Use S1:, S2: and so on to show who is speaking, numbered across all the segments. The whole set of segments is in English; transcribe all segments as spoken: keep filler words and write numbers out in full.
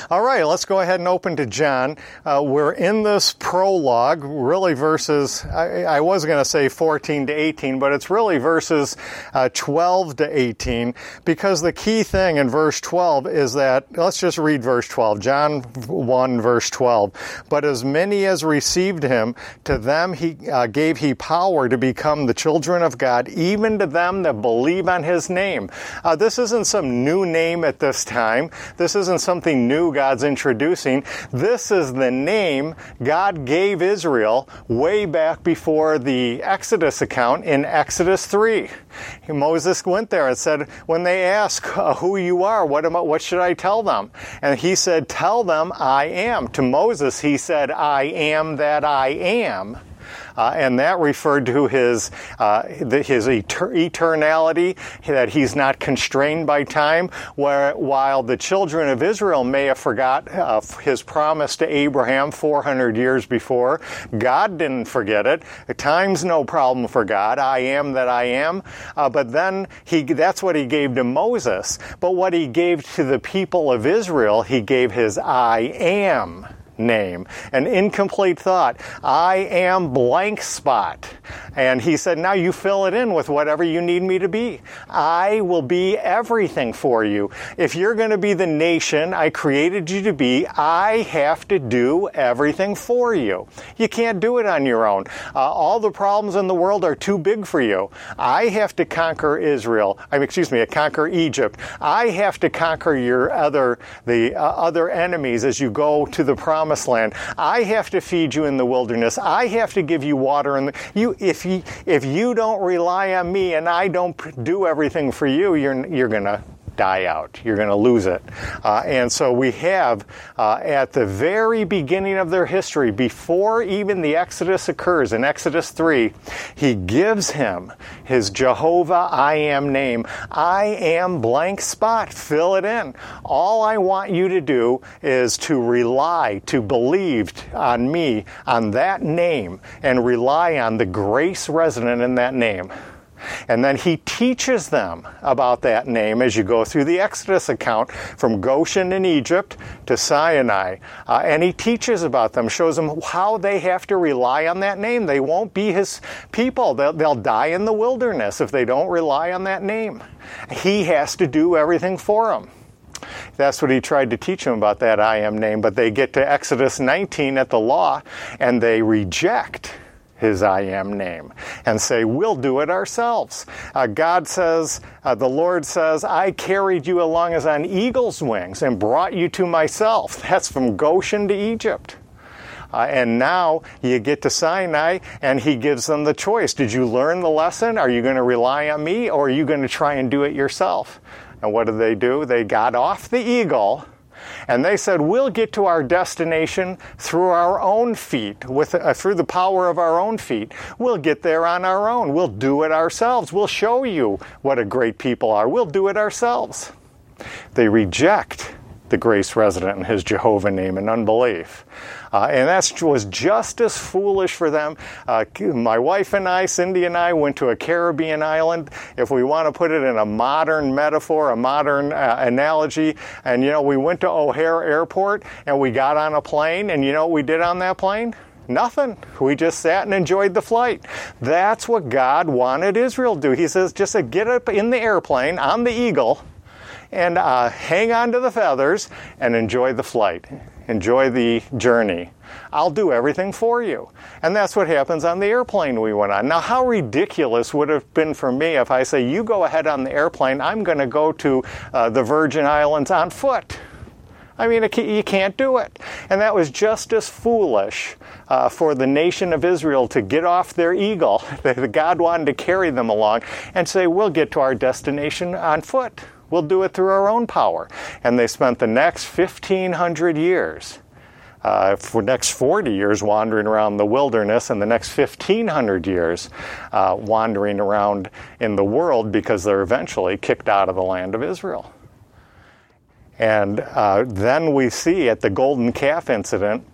S1: All right, let's go ahead and open to John. Uh, we're in this prologue, really verses, I, I was going to say fourteen to eighteen, but it's really verses uh, twelve to eighteen, because the key thing in verse twelve is that, let's just read verse twelve, John one, verse twelve. But as many as received him, to them he uh, gave he power to become the children of God, even to them that believe on his name. Uh, this isn't some new name at this time. This isn't something new God's introducing. This is the name God gave Israel way back before the Exodus account in Exodus three. Moses went there and said, when they ask uh, who you are, what am I, what should I tell them? And he said, tell them I am. To Moses, he said, I am that I am. Uh, and that referred to his uh, the, his eter- eternality, that he's not constrained by time, where while the children of Israel may have forgot uh, his promise to Abraham four hundred years before, God didn't forget it. Time's no problem for God. I am that I am. Uh, but then he that's what he gave to Moses. But what he gave to the people of Israel, he gave his I am name. An incomplete thought. I am blank spot. And he said, now you fill it in with whatever you need me to be. I will be everything for you. If you're going to be the nation I created you to be, I have to do everything for you. You can't do it on your own. Uh, all the problems in the world are too big for you. I have to conquer Israel. I mean, excuse me, conquer Egypt. I have to conquer your other, the uh, other enemies as you go to the promised land. I have to feed you in the wilderness. I have to give you water. And you, if you, if you don't rely on me and I don't do everything for you, you're you're gonna die out. You're going to lose it. Uh, and so we have, uh, at the very beginning of their history, before even the Exodus occurs, in Exodus three, he gives him his Jehovah I am name. I am blank spot. Fill it in. All I want you to do is to rely, to believe on me, on that name, and rely on the grace resident in that name. And then he teaches them about that name as you go through the Exodus account from Goshen in Egypt to Sinai. Uh, and he teaches about them, shows them how they have to rely on that name. They won't be his people. They'll, they'll die in the wilderness if they don't rely on that name. He has to do everything for them. That's what he tried to teach them about that I am name. But they get to Exodus nineteen at the law, and they reject his I am name and say, we'll do it ourselves. Uh, God says, uh, the Lord says, I carried you along as on eagle's wings and brought you to myself. That's from Goshen to Egypt. Uh, and now you get to Sinai, and he gives them the choice. Did you learn the lesson? Are you going to rely on me, or are you going to try and do it yourself? And what did they do? They got off the eagle, and they said, we'll get to our destination through our own feet, with uh, through the power of our own feet. We'll get there on our own. We'll do it ourselves. We'll show you what a great people are. We'll do it ourselves. They reject the grace resident in his Jehovah name in unbelief. Uh, and that was just as foolish for them. Uh, my wife and I, Cindy and I, went to a Caribbean island, if we want to put it in a modern metaphor, a modern uh, analogy. And, you know, we went to O'Hare Airport, and we got on a plane, and you know what we did on that plane? Nothing. We just sat and enjoyed the flight. That's what God wanted Israel to do. He says, just uh, get up in the airplane, on the eagle, and uh, hang on to the feathers and enjoy the flight. Enjoy the journey. I'll do everything for you. And that's what happens on the airplane we went on. Now, how ridiculous would it have been for me if I say, you go ahead on the airplane, I'm going to go to uh, the Virgin Islands on foot. I mean, you can't do it. And that was just as foolish uh, for the nation of Israel to get off their eagle. God wanted to carry them along and say, we'll get to our destination on foot. We'll do it through our own power. And they spent the next fifteen hundred years, uh, for the next forty years wandering around the wilderness, and the next fifteen hundred years uh, wandering around in the world, because they're eventually kicked out of the land of Israel. And uh, then we see at the golden calf incident,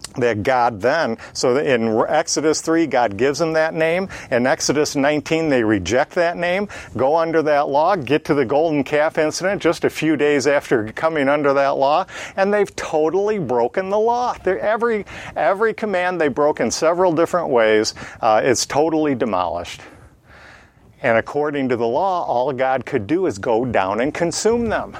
S1: that God then, so in Exodus three, God gives them that name. In Exodus nineteen, they reject that name, go under that law, get to the golden calf incident just a few days after coming under that law, and they've totally broken the law. They're, every, every command they broke in several different ways, uh, it's totally demolished. And according to the law, all God could do is go down and consume them.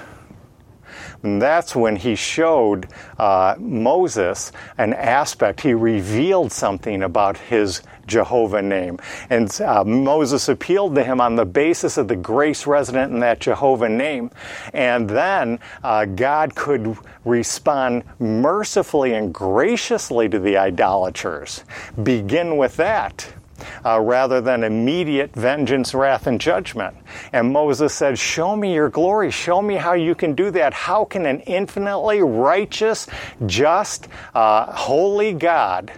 S1: And that's when he showed uh, Moses an aspect. He revealed something about his Jehovah name. And uh, Moses appealed to him on the basis of the grace resident in that Jehovah name. And then uh, God could respond mercifully and graciously to the idolaters. Begin with that. Uh, rather than immediate vengeance, wrath, and judgment. And Moses said, show me your glory. Show me how you can do that. How can an infinitely righteous, just, uh, holy God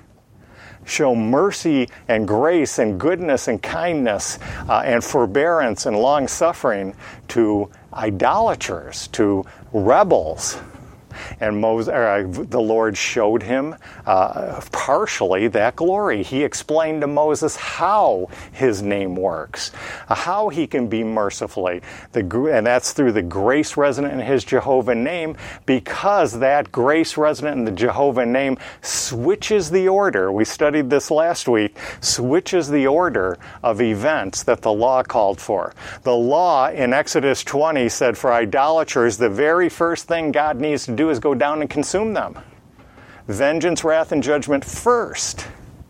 S1: show mercy and grace and goodness and kindness uh, and forbearance and long-suffering to idolaters, to rebels? And Moses, uh, the Lord showed him uh, partially that glory. He explained to Moses how his name works, uh, how he can be mercifully. The, and that's through the grace resident in his Jehovah name, because that grace resident in the Jehovah name switches the order. We studied this last week, switches the order of events that the law called for. The law in Exodus twenty said for idolaters, the very first thing God needs to do is go down and consume them. Vengeance, wrath, and judgment first.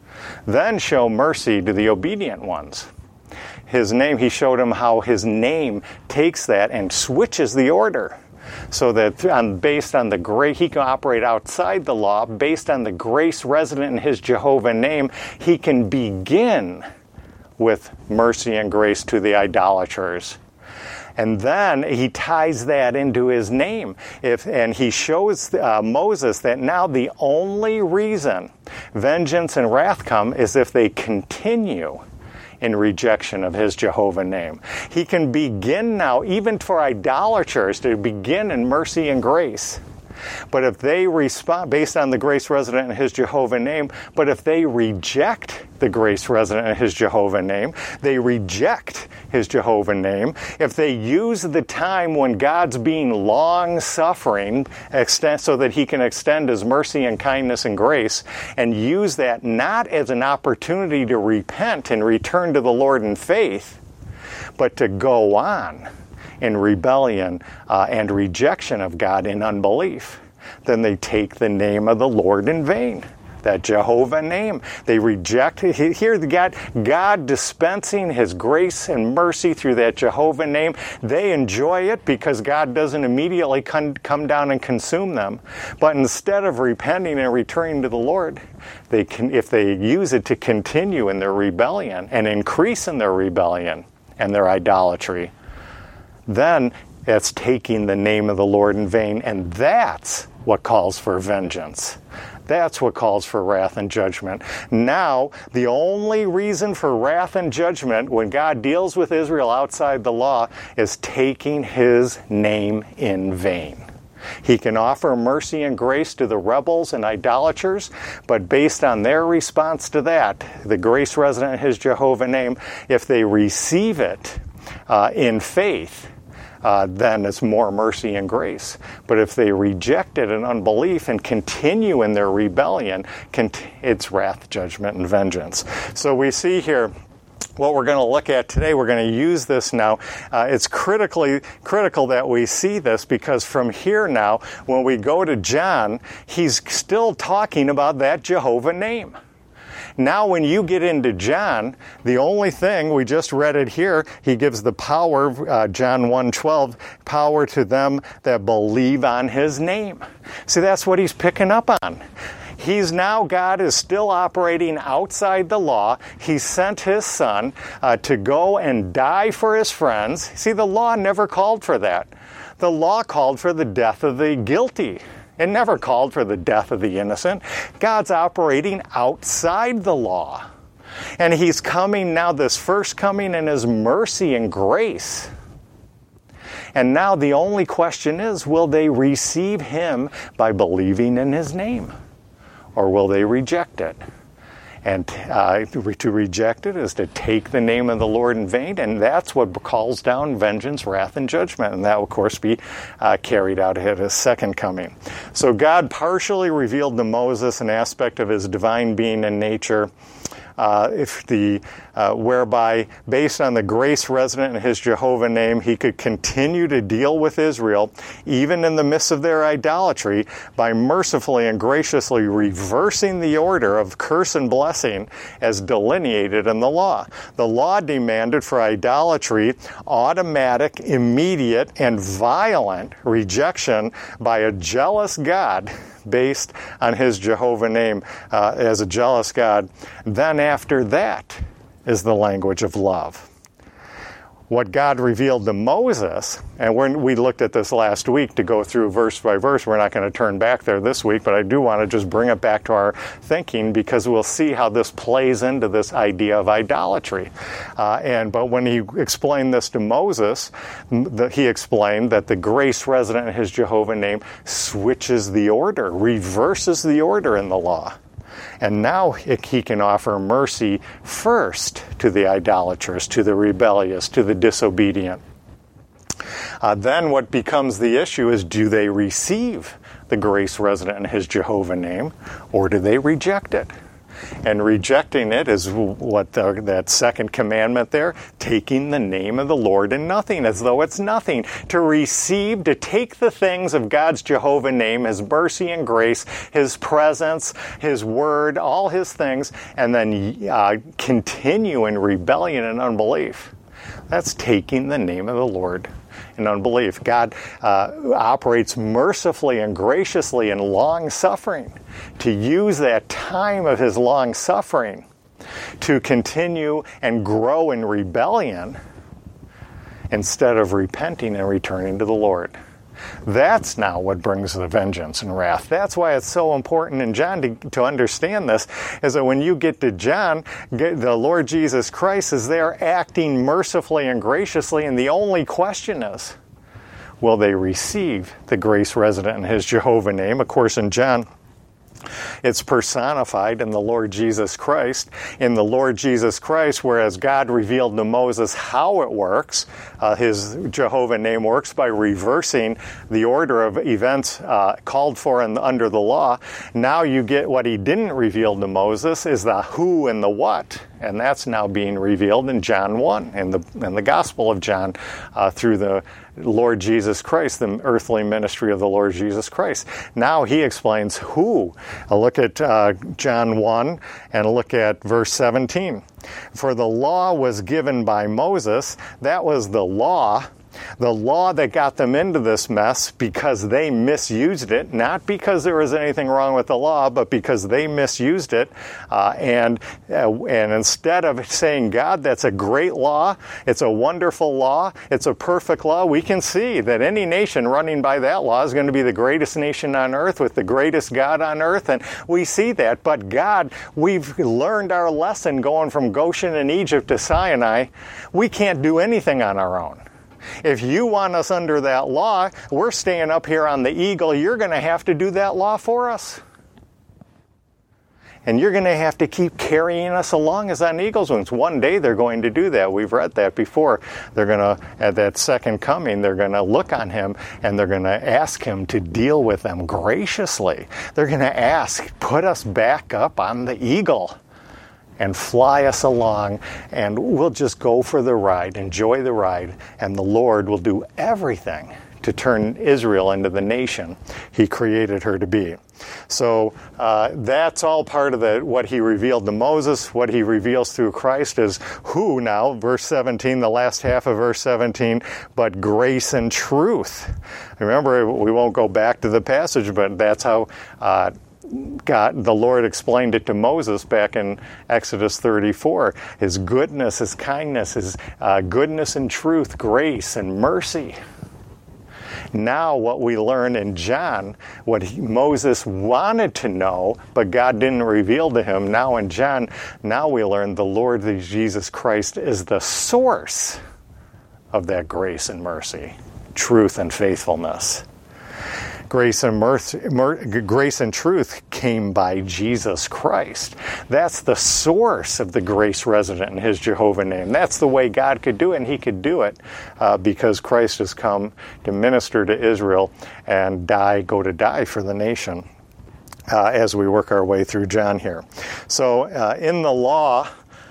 S1: Then show mercy to the obedient ones. His name, he showed him how his name takes that and switches the order. So that um, based on the grace, he can operate outside the law. Based on the grace resident in his Jehovah name, he can begin with mercy and grace to the idolaters. And then he ties that into his name. If, and he shows uh, Moses that now the only reason vengeance and wrath come is if they continue in rejection of his Jehovah name. He can begin now, even for idolaters, to begin in mercy and grace. But if they respond, based on the grace resident in his Jehovah name, but if they reject the grace resident in his Jehovah name, they reject his Jehovah name, if they use the time when God's being long-suffering extend, so that he can extend his mercy and kindness and grace, and use that not as an opportunity to repent and return to the Lord in faith, but to go on in rebellion uh, and rejection of God in unbelief, then they take the name of the Lord in vain. That Jehovah name. They reject it. Here, God, God dispensing his grace and mercy through that Jehovah name. They enjoy it because God doesn't immediately come, come down and consume them. But instead of repenting and returning to the Lord, they can, if they use it to continue in their rebellion and increase in their rebellion and their idolatry, then it's taking the name of the Lord in vain, and that's what calls for vengeance. That's what calls for wrath and judgment. Now, the only reason for wrath and judgment when God deals with Israel outside the law is taking his name in vain. He can offer mercy and grace to the rebels and idolaters, but based on their response to that, the grace resident in his Jehovah name, if they receive it uh, in faith, Uh, then it's more mercy and grace. But if they reject it in unbelief and continue in their rebellion, cont- it's wrath, judgment, and vengeance. So we see here what we're going to look at today. We're going to use this now. Uh, it's critically critical that we see this, because from here now, when we go to John, he's still talking about that Jehovah name. Now when you get into John, the only thing, we just read it here, he gives the power, uh, John one twelve, power to them that believe on his name. See, that's what he's picking up on. He's now, God is still operating outside the law. He sent his son uh, to go and die for his friends. See, the law never called for that. The law called for the death of the guilty. It never called for the death of the innocent. God's operating outside the law. And he's coming now, this first coming in his mercy and grace. And now the only question is, will they receive him by believing in his name? or will they reject it? And uh, to reject it is to take the name of the Lord in vain, and that's what calls down vengeance, wrath, and judgment. And that will, of course, be uh, carried out at his second coming. So God partially revealed to Moses an aspect of his divine being and nature, uh, if the uh, whereby, based on the grace resident in his Jehovah name, he could continue to deal with Israel, even in the midst of their idolatry, by mercifully and graciously reversing the order of curse and blessing as delineated in the law. The law demanded for idolatry automatic, immediate, and violent rejection by a jealous God based on his Jehovah name uh, as a jealous God. Then after that is the language of love. What God revealed to Moses, and when we looked at this last week to go through verse by verse, we're not going to turn back there this week, but I do want to just bring it back to our thinking because we'll see how this plays into this idea of idolatry. Uh, and but when he explained this to Moses, the, he explained that the grace resident in his Jehovah name switches the order, reverses the order in the law. And now he can offer mercy first to the idolaters, to the rebellious, to the disobedient. Uh, then what becomes the issue is, do they receive the grace resident in his Jehovah name, or do they reject it? And rejecting it is what the, that second commandment there, taking the name of the Lord in nothing, as though it's nothing. To receive, to take the things of God's Jehovah name, his mercy and grace, his presence, his word, all his things, and then uh, continue in rebellion and unbelief. That's taking the name of the Lord in unbelief. God uh, operates mercifully and graciously in long-suffering, to use that time of his long-suffering to continue and grow in rebellion instead of repenting and returning to the Lord. That's now what brings the vengeance and wrath. That's why it's so important in John to, to understand this, is that when you get to John, the Lord Jesus Christ is there acting mercifully and graciously, and the only question is, will they receive the grace resident in his Jehovah name? Of course, in John, it's personified in the Lord Jesus Christ. In the Lord Jesus Christ, whereas God revealed to Moses how it works, uh, his Jehovah name works by reversing the order of events uh, called for in, under the law. Now you get what he didn't reveal to Moses is the who and the what. And that's now being revealed in John one, in the, in the Gospel of John, uh, through the Lord Jesus Christ, the earthly ministry of the Lord Jesus Christ. Now he explains who. I'll look at uh, John one and look at verse seventeen. For the law was given by Moses. That was the law. The law that got them into this mess because they misused it, not because there was anything wrong with the law, but because they misused it. Uh, and uh, and instead of saying, God, that's a great law, it's a wonderful law, it's a perfect law, we can see that any nation running by that law is going to be the greatest nation on earth with the greatest God on earth. And we see that. But God, we've learned our lesson going from Goshen in Egypt to Sinai. We can't do anything on our own. If you want us under that law, we're staying up here on the eagle. You're going to have to do that law for us. And you're going to have to keep carrying us along as on eagle's wings. One day they're going to do that. We've read that before. They're going to, at that second coming, they're going to look on him and they're going to ask him to deal with them graciously. They're going to ask, put us back up on the eagle and fly us along, and we'll just go for the ride, enjoy the ride, and the Lord will do everything to turn Israel into the nation he created her to be. So uh, that's all part of the, what he revealed to Moses. What he reveals through Christ is who now, verse seventeen, the last half of verse seventeen, but grace and truth. Remember, we won't go back to the passage, but that's how uh, God, the Lord explained it to Moses back in Exodus thirty-four. His goodness, his kindness, his uh, goodness and truth, grace and mercy. Now what we learn in John, what he, Moses wanted to know, but God didn't reveal to him, now in John, now we learn the Lord Jesus Christ is the source of that grace and mercy, truth and faithfulness. Grace and mirth, mir, grace and truth came by Jesus Christ. That's the source of the grace resident in his Jehovah name. That's the way God could do it, and he could do it uh, because Christ has come to minister to Israel and die, go to die for the nation uh, as we work our way through John here. So uh, in the law,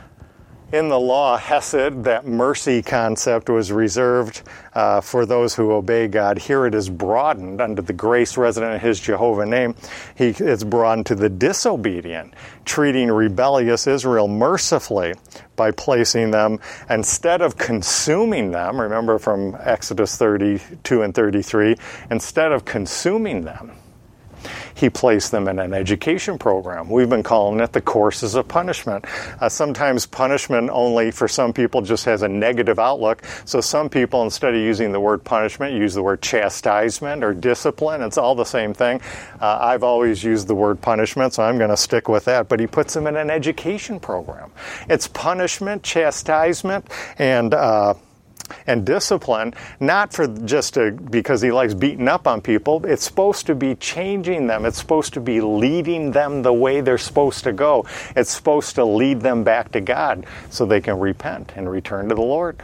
S1: In the law, hesed, that mercy concept, was reserved uh, for those who obey God. Here it is broadened under the grace resident in his Jehovah name. He, it's broadened to the disobedient, treating rebellious Israel mercifully by placing them, instead of consuming them, remember from Exodus thirty-two and thirty-three, instead of consuming them, he placed them in an education program. We've been calling it the courses of punishment. Uh, sometimes punishment only for some people just has a negative outlook. So some people, instead of using the word punishment, use the word chastisement or discipline. It's all the same thing. Uh, I've always used the word punishment, so I'm going to stick with that. But he puts them in an education program. It's punishment, chastisement, and uh, and discipline, not for just to, because he likes beating up on people. It's supposed to be changing them. It's supposed to be leading them the way they're supposed to go. It's supposed to lead them back to God so they can repent and return to the Lord.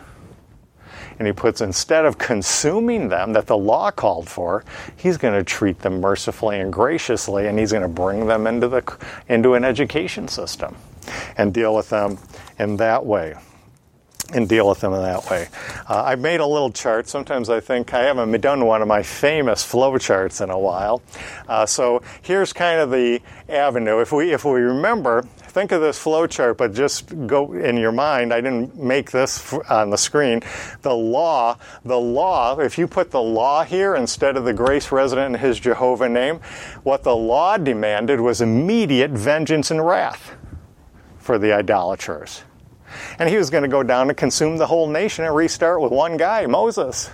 S1: And he puts, instead of consuming them that the law called for, he's going to treat them mercifully and graciously, and he's going to bring them into the into an education system and deal with them in that way. and deal with them in that way. Uh, I've made a little chart. Sometimes I think I haven't done one of my famous flow charts in a while. Uh, so here's kind of the avenue. If we if we remember, think of this flow chart, but just go in your mind. I didn't make this on the screen. The law, the law, if you put the law here instead of the grace resident in his Jehovah name, what the law demanded was immediate vengeance and wrath for the idolaters. And he was going to go down and consume the whole nation and restart with one guy, Moses.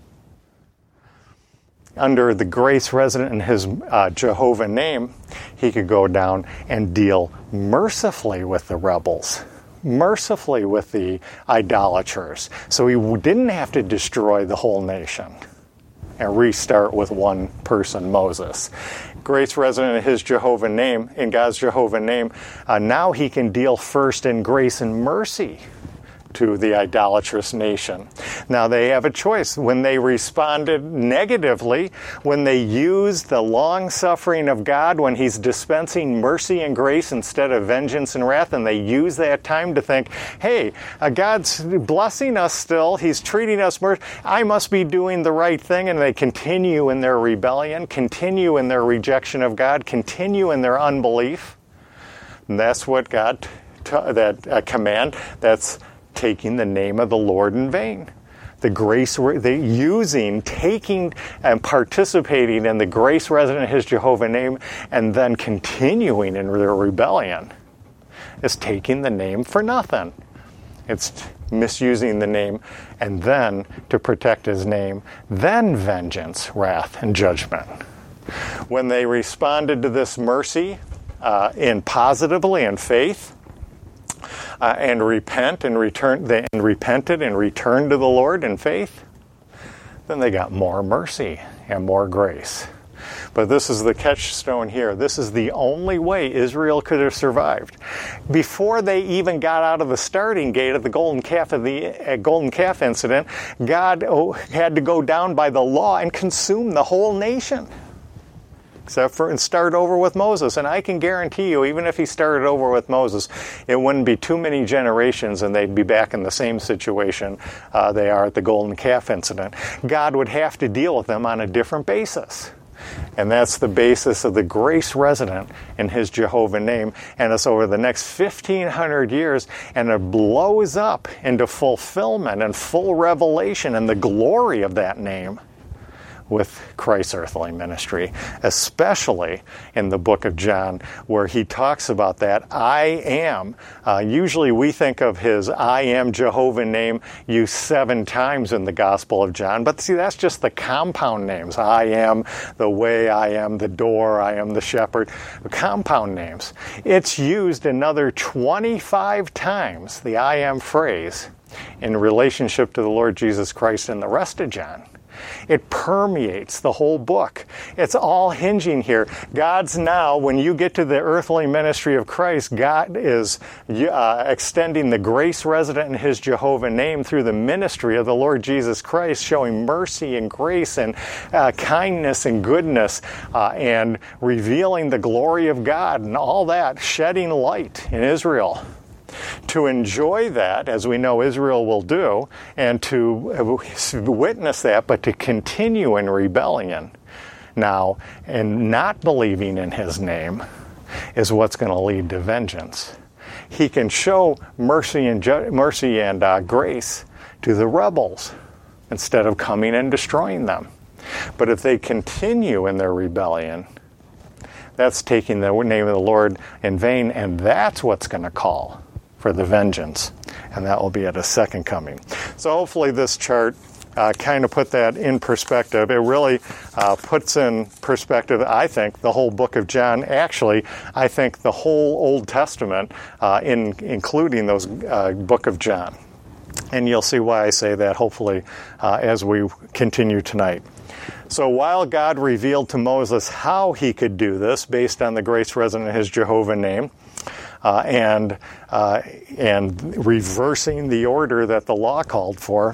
S1: Under the grace resident in his uh, Jehovah name, he could go down and deal mercifully with the rebels, mercifully with the idolaters. So he didn't have to destroy the whole nation and restart with one person, Moses. Grace resident in his Jehovah name, in God's Jehovah name, uh, now he can deal first in grace and mercy to the idolatrous nation. Now they have a choice. When they responded negatively, when they used the long-suffering of God, when he's dispensing mercy and grace instead of vengeance and wrath, and they use that time to think, hey, uh, God's blessing us still, he's treating us mercy, I must be doing the right thing, and they continue in their rebellion, continue in their rejection of God, continue in their unbelief. And that's what God, t- that uh, command, that's taking the name of the Lord in vain. The grace, the using, taking, and participating in the grace resident of his Jehovah name, and then continuing in their rebellion, is taking the name for nothing. It's misusing the name, and then to protect his name, then vengeance, wrath, and judgment. When they responded to this mercy uh, in positively in faith, Uh, and repent and return, they and repented and returned to the Lord in faith, then they got more mercy and more grace. But this is the catchstone here. This is the only way Israel could have survived. Before they even got out of the starting gate of the golden calf of the uh, golden calf incident, God oh, had to go down by the law and consume the whole nation. Except for and start over with Moses. And I can guarantee you, even if he started over with Moses, it wouldn't be too many generations and they'd be back in the same situation uh, they are at the golden calf incident. God would have to deal with them on a different basis. And that's the basis of the grace resident in his Jehovah name. And it's over the next fifteen hundred years, and it blows up into fulfillment and full revelation and the glory of that name with Christ's earthly ministry, especially in the book of John, where he talks about that I am. Uh, usually we think of his I am Jehovah name used seven times in the Gospel of John, but see, that's just the compound names. I am the way, I am the door, I am the shepherd. Compound names. It's used another twenty-five times, the I am phrase, in relationship to the Lord Jesus Christ in the rest of John. It permeates the whole book. It's all hinging here. God's now, when you get to the earthly ministry of Christ, God is uh, extending the grace resident in his Jehovah name through the ministry of the Lord Jesus Christ, showing mercy and grace and uh, kindness and goodness uh, and revealing the glory of God and all that, shedding light in Israel. To enjoy that, as we know Israel will do, and to witness that, but to continue in rebellion now and not believing in his name is what's going to lead to vengeance. He can show mercy and ju- mercy and uh, grace to the rebels instead of coming and destroying them. But if they continue in their rebellion, that's taking the name of the Lord in vain, and that's what's going to call for the vengeance, and that will be at a second coming. So hopefully this chart uh, kind of put that in perspective. It really uh, puts in perspective, I think, the whole book of John. Actually, I think the whole Old Testament, uh, in including those uh, book of John. And you'll see why I say that, hopefully, uh, as we continue tonight. So while God revealed to Moses how he could do this based on the grace resident in his Jehovah name, Uh, and uh, and reversing the order that the law called for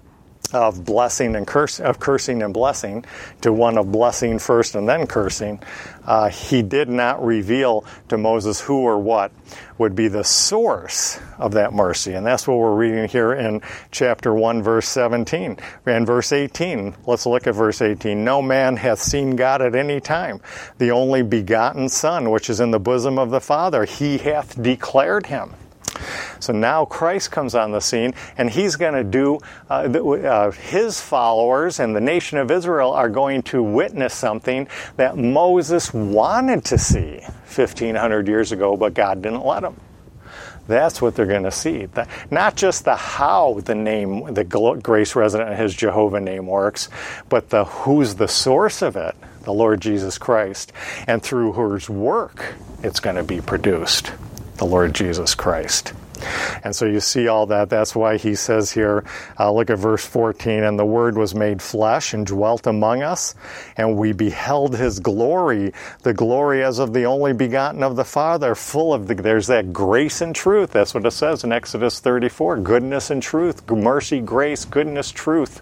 S1: of blessing and curse, of cursing and blessing, to one of blessing first and then cursing, uh, he did not reveal to Moses who or what would be the source of that mercy. And that's what we're reading here in chapter one, verse seventeen. And verse eighteen, let's look at verse eighteen. No man hath seen God at any time. The only begotten Son, which is in the bosom of the Father, he hath declared him. So now Christ comes on the scene, and he's going to do, uh, uh, his followers and the nation of Israel are going to witness something that Moses wanted to see fifteen hundred years ago, but God didn't let him. That's what they're going to see. Not just the how the name, the grace resident in his Jehovah name works, but the who's the source of it, the Lord Jesus Christ, and through whose work it's going to be produced, the Lord Jesus Christ. And so you see all that. That's why he says here, uh, look at verse fourteen, and the Word was made flesh and dwelt among us, and we beheld his glory, the glory as of the only begotten of the Father, full of the, there's that grace and truth. That's what it says in Exodus thirty-four, goodness and truth, mercy, grace, goodness, truth.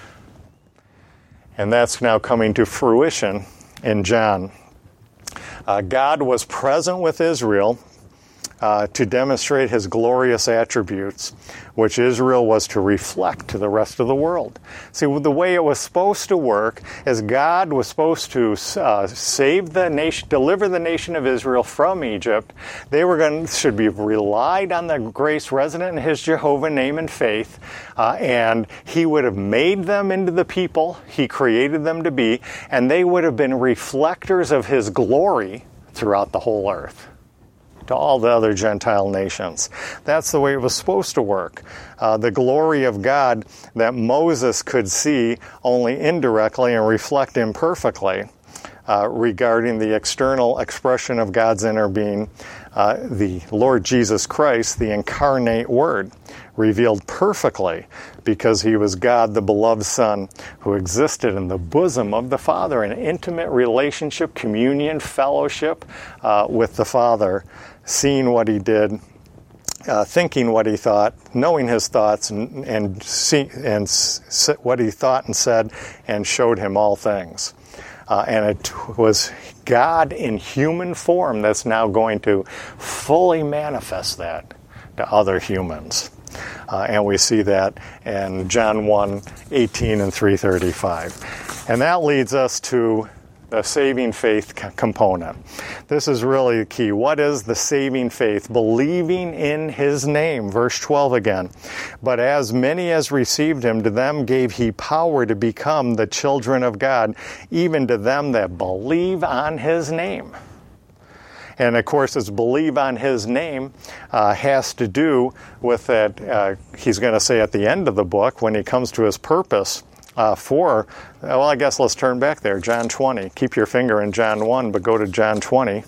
S1: And that's now coming to fruition in John. Uh, God was present with Israel Uh, to demonstrate his glorious attributes, which Israel was to reflect to the rest of the world. See, the way it was supposed to work is God was supposed to uh, save the nation, deliver the nation of Israel from Egypt. They were going should be relied on the grace resident in his Jehovah name and faith, uh, and he would have made them into the people he created them to be, and they would have been reflectors of his glory throughout the whole earth, to all the other Gentile nations. That's the way it was supposed to work. Uh, the glory of God that Moses could see only indirectly and reflect imperfectly uh, regarding the external expression of God's inner being, uh, the Lord Jesus Christ, the incarnate Word, revealed perfectly because he was God, the beloved Son, who existed in the bosom of the Father, an intimate relationship, communion, fellowship uh, with the Father, seeing what he did, uh, thinking what he thought, knowing his thoughts, and and, see, and s- what he thought and said, and showed him all things. Uh, and it was God in human form that's now going to fully manifest that to other humans. Uh, and we see that in John one, eighteen and three thirty-five. And that leads us to the saving faith component. This is really the key. What is the saving faith? Believing in his name. Verse twelve again. But as many as received him, to them gave he power to become the children of God, even to them that believe on his name. And of course, it's believe on his name uh, has to do with that, uh, he's going to say at the end of the book, when he comes to his purpose, Uh, for, well, I guess let's turn back there. John twenty. Keep your finger in John one, but go to John twenty.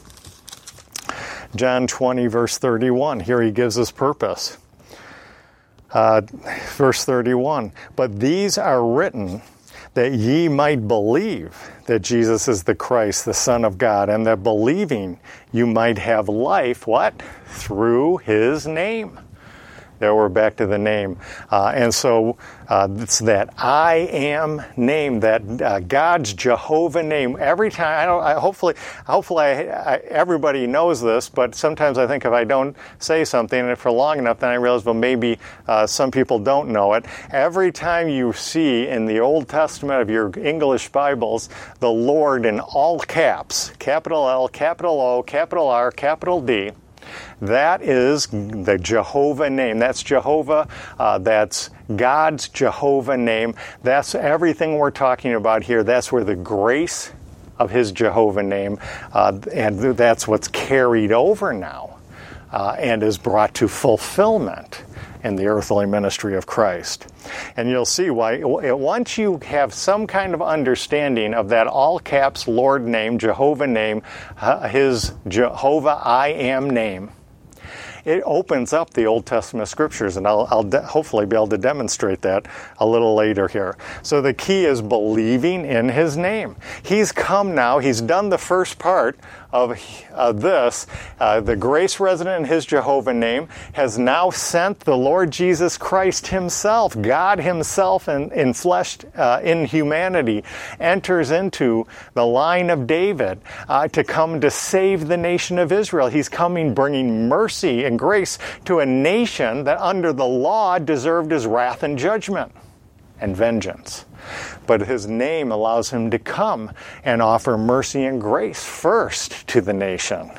S1: John twenty, verse thirty-one. Here he gives us purpose. Uh, verse thirty-one. But these are written that ye might believe that Jesus is the Christ, the Son of God, and that believing you might have life, what? Through his name. There we're back to the name. Uh, and so uh, it's that I am name, that uh, God's Jehovah name. Every time, I don't. I, hopefully, hopefully I, I, everybody knows this, but sometimes I think if I don't say something and for long enough, then I realize, well, maybe uh, some people don't know it. Every time you see in the Old Testament of your English Bibles, the Lord in all caps, capital L, capital O, capital R, capital D, that is the Jehovah name. That's Jehovah. Uh, that's God's Jehovah name. That's everything we're talking about here. That's where the grace of his Jehovah name, uh, and that's what's carried over now uh, and is brought to fulfillment in the earthly ministry of Christ. And you'll see why, once you have some kind of understanding of that all caps Lord name, Jehovah name, his Jehovah I am name, it opens up the Old Testament scriptures, and I'll, I'll de- hopefully be able to demonstrate that a little later here. So the key is believing in his name. He's come now, he's done the first part of uh, this. Uh, the grace resident in his Jehovah name has now sent the Lord Jesus Christ himself, God himself in, in flesh, uh, in humanity, enters into the line of David uh, to come to save the nation of Israel. He's coming bringing mercy and grace to a nation that under the law deserved his wrath and judgment and vengeance. But his name allows him to come and offer mercy and grace first to the nation.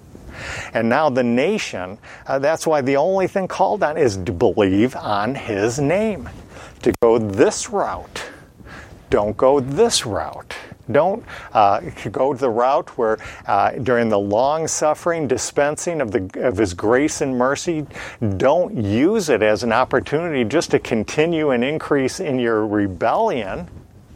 S1: And now the nation, uh, that's why the only thing called on is to believe on his name. To go this route. Don't go this route. Don't uh, go the route where uh, during the long-suffering dispensing of, the, of his grace and mercy, don't use it as an opportunity just to continue an increase in your rebellion,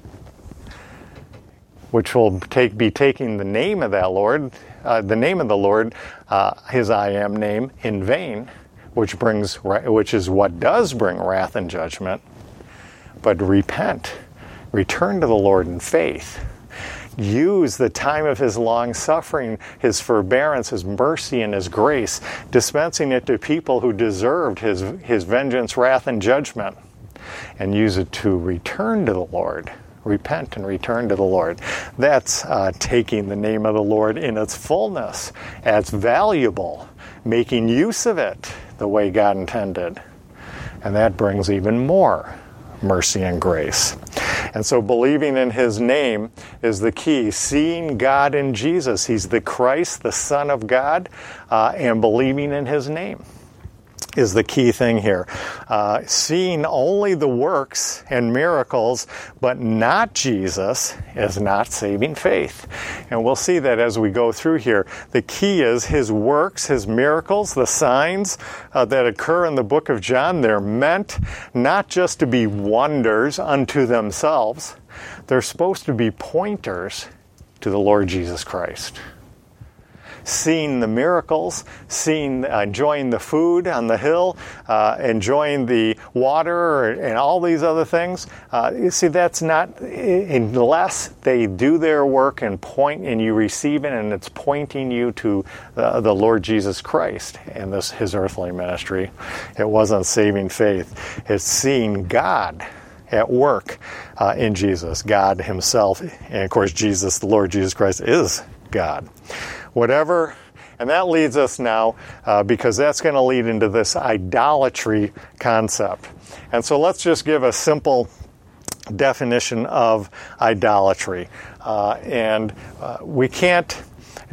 S1: which will take, be taking the name of that Lord, uh, the name of the Lord, uh, his I am name, in vain, which brings, which is what does bring wrath and judgment. But repent, return to the Lord in faith. Use the time of his long suffering, his forbearance, his mercy, and his grace, dispensing it to people who deserved his, his vengeance, wrath, and judgment, and use it to return to the Lord. Repent and return to the Lord. That's uh, taking the name of the Lord in its fullness as valuable, making use of it the way God intended. And that brings even more mercy and grace. And so believing in his name is the key. Seeing God in Jesus. He's the Christ, the Son of God, uh, and believing in his name is the key thing here. Uh, seeing only the works and miracles, but not Jesus, is not saving faith. And we'll see that as we go through here. The key is his works, his miracles, the signs uh, that occur in the book of John. They're meant not just to be wonders unto themselves. They're supposed to be pointers to the Lord Jesus Christ. Seeing the miracles, seeing, uh, enjoying the food on the hill, uh, enjoying the water, and all these other things. Uh, you see, that's not, unless they do their work and point, and you receive it, and it's pointing you to uh, the Lord Jesus Christ and this his earthly ministry. It wasn't saving faith. It's seeing God at work uh, in Jesus, God himself, and of course Jesus, the Lord Jesus Christ, is God. Whatever, and that leads us now, uh, because that's going to lead into this idolatry concept. And so let's just give a simple definition of idolatry. Uh, and uh, we can't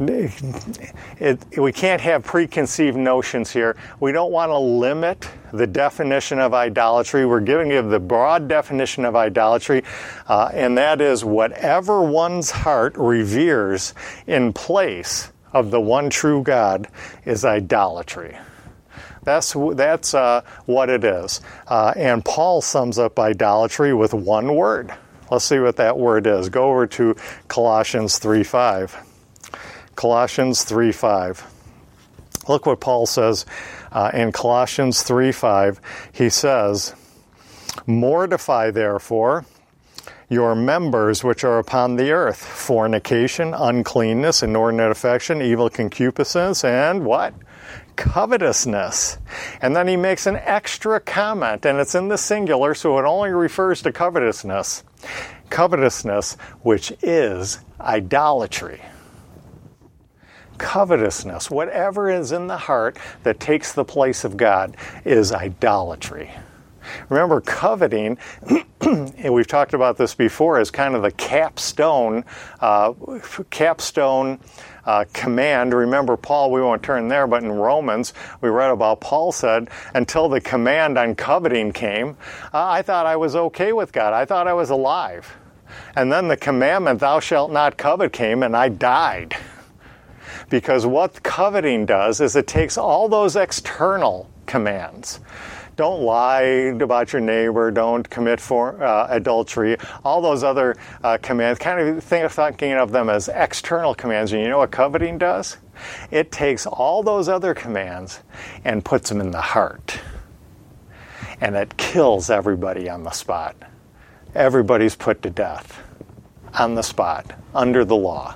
S1: It, we can't have preconceived notions here. We don't want to limit the definition of idolatry. We're giving you the broad definition of idolatry, uh, and that is whatever one's heart reveres in place of the one true God is idolatry. That's that's uh, what it is. Uh, and Paul sums up idolatry with one word. Let's see what that word is. Go over to Colossians three five. Colossians three five. Look what Paul says uh, in Colossians three five. He says, "Mortify therefore your members which are upon the earth: fornication, uncleanness, inordinate affection, evil concupiscence, and what? Covetousness. And then he makes an extra comment, and it's in the singular, so it only refers to covetousness. Covetousness, which is idolatry. Covetousness, whatever is in the heart that takes the place of God, is idolatry. Remember, coveting, and we've talked about this before, is kind of the capstone, uh, capstone uh, command. Remember, Paul, we won't turn there, but in Romans, we read about Paul said, until the command on coveting came, uh, I thought I was okay with God. I thought I was alive. And then the commandment, thou shalt not covet, came, and I died. Because what coveting does is it takes all those external commands. Don't lie about your neighbor, don't commit for uh, adultery, all those other uh, commands, kind of think, thinking of them as external commands. And you know what coveting does? It takes all those other commands and puts them in the heart. And it kills everybody on the spot. Everybody's put to death on the spot, under the law.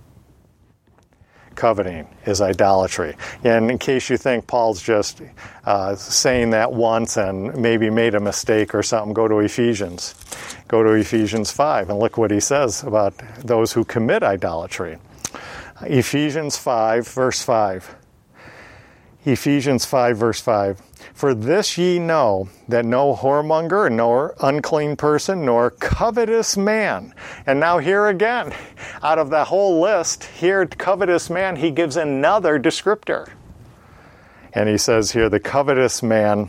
S1: Coveting is idolatry. And in case you think Paul's just uh, saying that once and maybe made a mistake or something, go to Ephesians. Go to Ephesians five and look what he says about those who commit idolatry. Ephesians five, verse five. Ephesians five, verse five. For this ye know, that no whoremonger, nor unclean person, nor covetous man. And now here again, out of that whole list, here, covetous man, he gives another descriptor. And he says here, the covetous man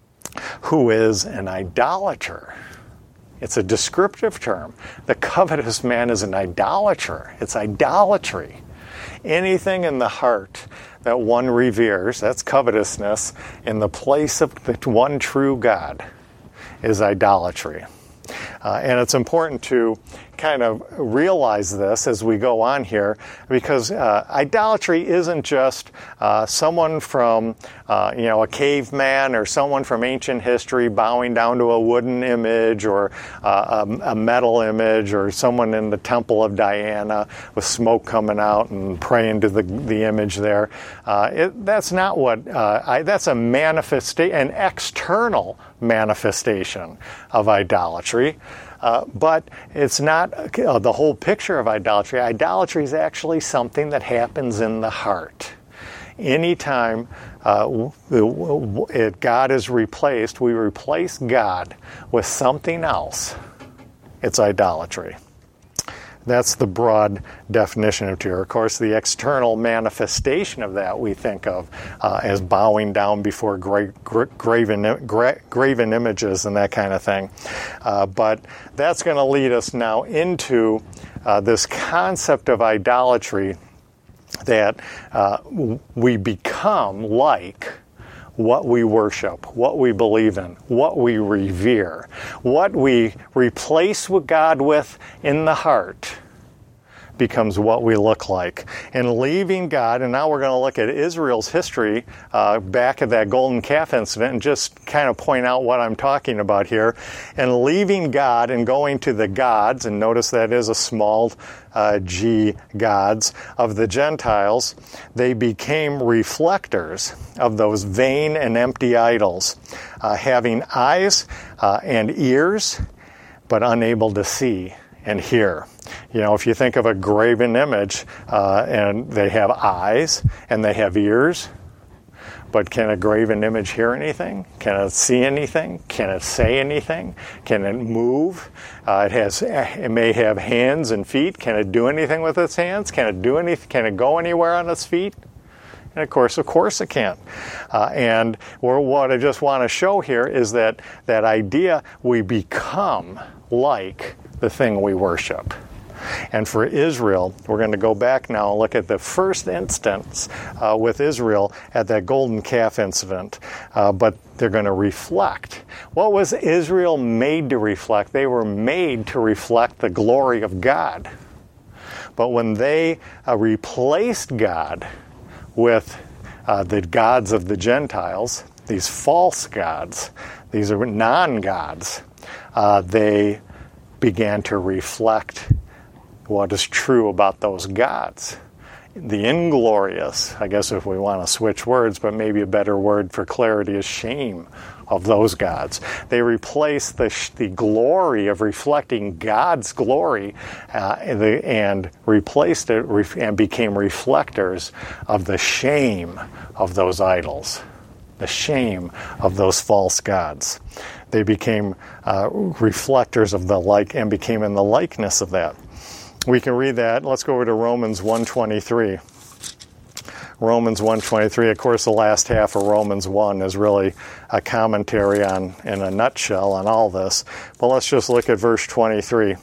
S1: who is an idolater. It's a descriptive term. The covetous man is an idolater. It's idolatry. Anything in the heart that one reveres, that's covetousness, in the place of the one true God, is idolatry. Uh, and it's important to kind of realize this as we go on here, because uh, idolatry isn't just uh, someone from, uh, you know, a caveman or someone from ancient history bowing down to a wooden image or uh, a, a metal image, or someone in the temple of Diana with smoke coming out and praying to the, the image there. Uh, it, that's not what, uh, I, that's a manifestation, an external manifestation of idolatry. Uh, but it's not uh, the whole picture of idolatry. Idolatry is actually something that happens in the heart. Anytime uh, it, God is replaced, we replace God with something else, it's idolatry. That's the broad definition of here. Of course, the external manifestation of that we think of uh, as bowing down before gra- gra- graven, gra- graven images and that kind of thing. Uh, but that's going to lead us now into uh, this concept of idolatry, that uh, we become like what we worship, what we believe in, what we revere, what we replace with God with in the heart becomes what we look like. And leaving God, and now we're going to look at Israel's history uh, back at that golden calf incident and just kind of point out what I'm talking about here. And leaving God and going to the gods, and notice that is a small uh, g, gods, of the Gentiles, they became reflectors of those vain and empty idols, uh, having eyes uh, and ears, but unable to see and hear. You know, if you think of a graven image, uh, and they have eyes and they have ears, but can a graven image hear anything? Can it see anything? Can it say anything? Can it move? Uh, it has. It may have hands and feet. Can it do anything with its hands? Can it do anything? Can it go anywhere on its feet? And of course, of course it can't. Uh, and what I just want to show here is that that idea, we become like the thing we worship. And for Israel, we're going to go back now and look at the first instance uh, with Israel at that golden calf incident. Uh, but they're going to reflect. What was Israel made to reflect? They were made to reflect the glory of God. But when they uh, replaced God with uh, the gods of the Gentiles, these false gods, these are non-gods, uh, they began to reflect what is true about those gods. The inglorious, I guess if we want to switch words, but maybe a better word for clarity is shame of those gods. They replaced the, the glory of reflecting God's glory uh, and, the, and replaced it ref, and became reflectors of the shame of those idols, the shame of those false gods. They became uh, reflectors of the like and became in the likeness of that. We can read that. Let's go over to Romans one twenty-three. Romans one twenty-three, of course, the last half of Romans one is really a commentary on, in a nutshell, on all this. But let's just look at verse twenty-three.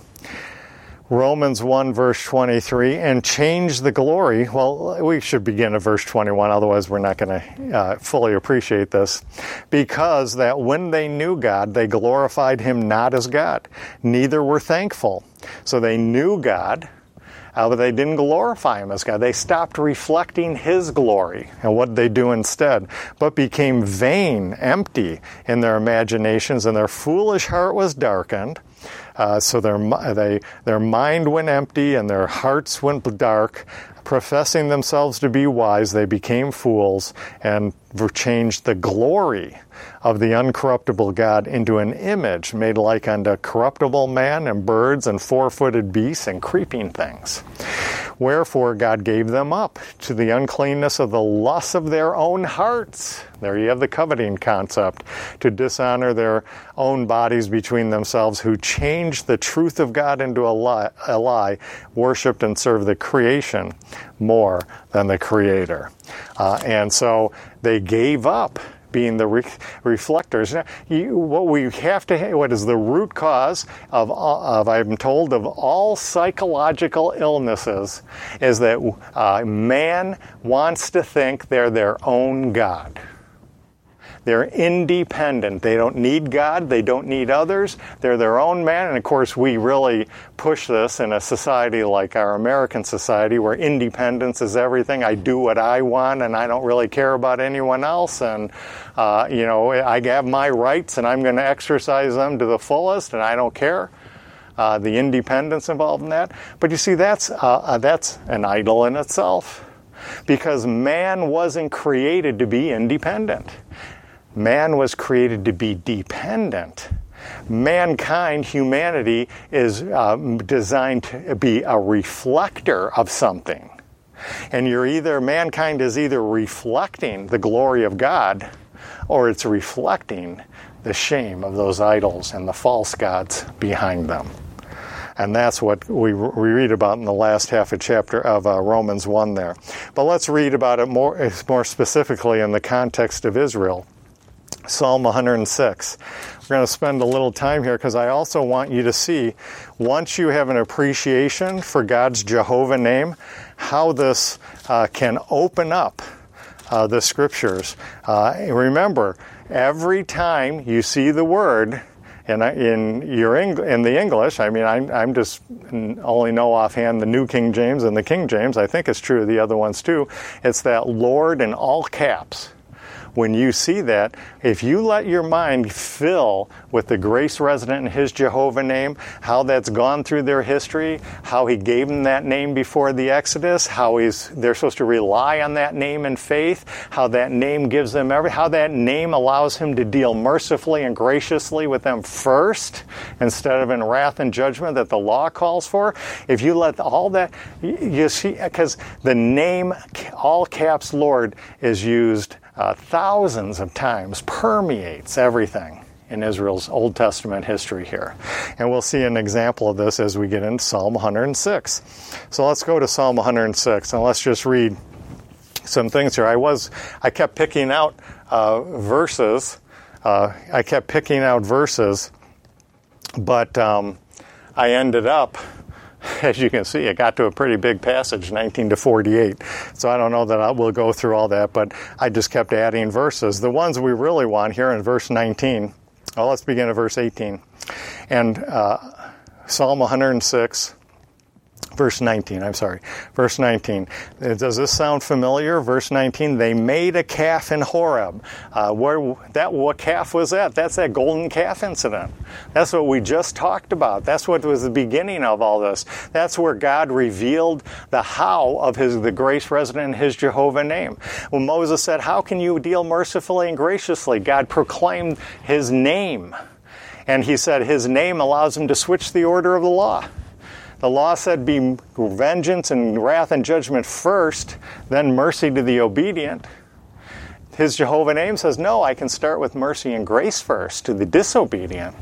S1: Romans one, verse twenty-three, and change the glory. Well, we should begin at verse twenty-one, otherwise we're not going to uh, fully appreciate this. Because that when they knew God, they glorified him not as God, neither were thankful. So they knew God, uh, but they didn't glorify him as God. They stopped reflecting his glory. And what did they do instead? But became vain, empty in their imaginations, and their foolish heart was darkened. Uh, so their they their mind went empty and their hearts went dark. Professing themselves to be wise, they became fools and changed the glory of the uncorruptible God into an image made like unto corruptible man and birds and four-footed beasts and creeping things. Wherefore God gave them up to the uncleanness of the lusts of their own hearts. There you have the coveting concept, to dishonor their own bodies between themselves, who changed the truth of God into a lie, a lie worshipped and served the creation more than the Creator. Uh, and so they gave up being the re- reflectors. Now, you, what we have to, what is the root cause of, of, I'm told, of all psychological illnesses is that uh, man wants to think they're their own God. They're independent. They don't need God. They don't need others. They're their own man. And of course, we really push this in a society like our American society where independence is everything. I do what I want and I don't really care about anyone else. And, uh, you know, I have my rights and I'm going to exercise them to the fullest and I don't care. Uh, the independence involved in that. But you see, that's, uh, uh, that's an idol in itself, because man wasn't created to be independent. Man was created to be dependent. Mankind, humanity, is uh, designed to be a reflector of something. And you're either, mankind is either reflecting the glory of God, or it's reflecting the shame of those idols and the false gods behind them. And that's what we, we read about in the last half of chapter of uh, Romans one there. But let's read about it more, more specifically in the context of Israel. Psalm one hundred six. We're going to spend a little time here because I also want you to see, once you have an appreciation for God's Jehovah name, how this uh, can open up uh, the scriptures. Uh, remember, every time you see the word in, in your in the English, I mean, I'm, I'm just only know offhand the New King James and the King James. I think it's true of the other ones too. It's that Lord in all caps. When you see that, if you let your mind fill with the grace resident in his Jehovah name, how that's gone through their history, how he gave them that name before the Exodus, how he's they're supposed to rely on that name in faith, how that name gives them every, how that name allows him to deal mercifully and graciously with them first, instead of in wrath and judgment that the law calls for. If you let all that, you see, because the name, all caps Lord, is used Uh, thousands of times, permeates everything in Israel's Old Testament history here. And we'll see an example of this as we get into Psalm one hundred six. So let's go to Psalm one hundred six and let's just read some things here. I was, I kept picking out uh, verses. Uh, I kept picking out verses, but um, I ended up, as you can see, it got to a pretty big passage, nineteen to forty-eight. So I don't know that I will go through all that, but I just kept adding verses. The ones we really want here in verse nineteen. Well, let's begin at verse eighteen. And uh, Psalm one hundred six, Verse nineteen, I'm sorry. Verse nineteen. Does this sound familiar? Verse nineteen, they made a calf in Horeb. Uh, where that what calf was that? That's that golden calf incident. That's what we just talked about. That's what was the beginning of all this. That's where God revealed the how of his the grace resident in his Jehovah name. When Moses said, how can you deal mercifully and graciously? God proclaimed his name. And he said his name allows him to switch the order of the law. The law said be vengeance and wrath and judgment first, then mercy to the obedient. His Jehovah name says, no, I can start with mercy and grace first to the disobedient.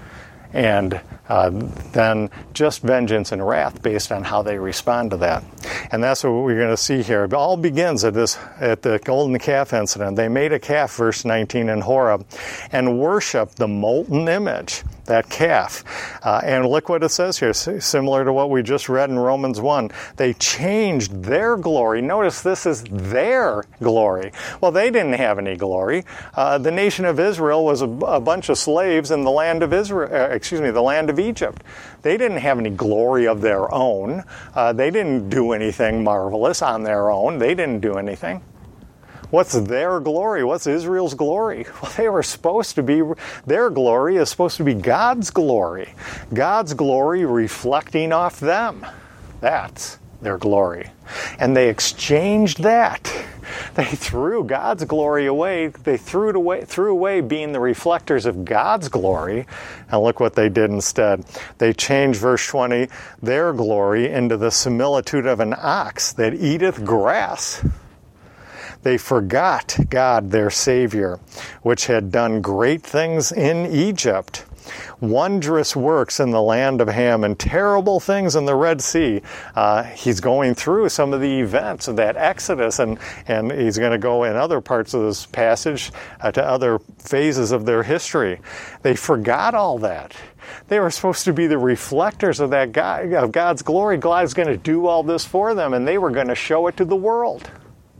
S1: And uh, then just vengeance and wrath based on how they respond to that. And that's what we're going to see here. It all begins at this at the golden calf incident. They made a calf, verse nineteen, in Horeb, and worshiped the molten image, that calf. Uh, and look what it says here, similar to what we just read in Romans one. They changed their glory. Notice this is their glory. Well, they didn't have any glory. Uh, the nation of Israel was a, a bunch of slaves in the land of Israel. Uh, excuse me, the land of Egypt. They didn't have any glory of their own. Uh, they didn't do anything marvelous on their own. They didn't do anything. What's their glory? What's Israel's glory? Well, they were supposed to be, their glory is supposed to be God's glory. God's glory reflecting off them. That's their glory. And they exchanged that. They threw God's glory away. They threw it away, threw away being the reflectors of God's glory. And look what they did instead. They changed, verse twenty, their glory into the similitude of an ox that eateth grass. They forgot God, their Savior, which had done great things in Egypt, wondrous works in the land of Ham, and terrible things in the Red Sea. Uh, he's going through some of the events of that Exodus, and, and he's going to go in other parts of this passage uh, to other phases of their history. They forgot all that. They were supposed to be the reflectors of that God, of God's glory. God's going to do all this for them, and they were going to show it to the world.